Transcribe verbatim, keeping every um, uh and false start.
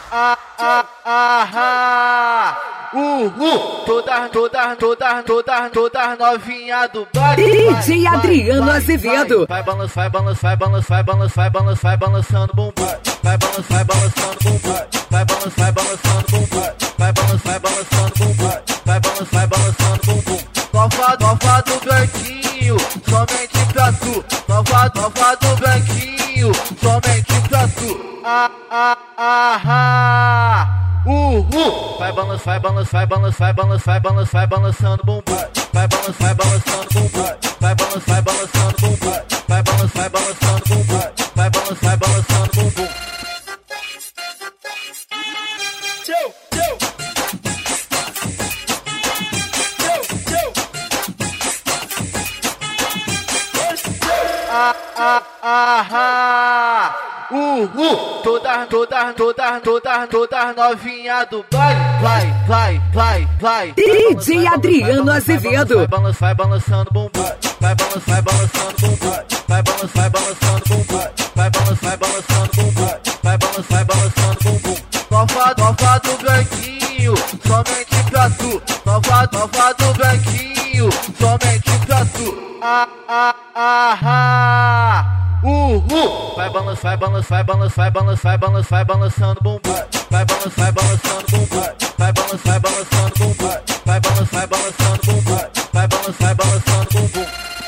ah, ah, ah, ah. Uh, uh, toda, toda, toda, toda, toda novinha do baile. D J Adriano Azevedo. Vai balançar, vai balançar, vai balançar, vai balançar, vai balançar, vai balançando bumbum. Vai balançar, vai balançando bumbum. Vai balançar, vai balançando bumbum. Vai balançar, vai balançando bumbum. Vai balançar, vai balançando bumbum. Nova, nova do branquinho, somente pra tu. Nova, nova do branquinho, somente pra tu. Ah, ah, ah, ah. Uh, uh. Vai balançar, vai balançar, vai balançar, vai balançar, vai balançar, vai balançando bumbum. Vai balançar, vai balançando bumbum. Vai balançar, vai balançando bumbum. Vai balançar, vai balançando bumbum. Vai balançar, vai balançando bumbum. Tchau, tchau. Ah, ah, ah, ah. Uh, uh, toda, toda, toda, toda, toda novinha do baile. Vai, vai, vai, vai. D J Adriano Azevedo. Vai balançar, vai balançando bumbum. Vai balançar, vai balançando bumbum. Vai balançar, vai balançando bumbum. Vai balançar, vai balançando bumbum. Vai balançar, vai balançando bumbum. Nova, nova do branquinho, somente pra tu. Nova, nova do branquinho, somente pra tu. Ah, ah, ah, ah. Uh, uh. Vai balançar, vai balançar, vai balançar, vai balançar, vai balançar, vai balançando bumbum. Vai balançar, vai balançando bumbum. Vai balançar, vai balançando bumbum. Vai balançar, vai balançando bumbum. Vai balançar, vai balançando bumbum.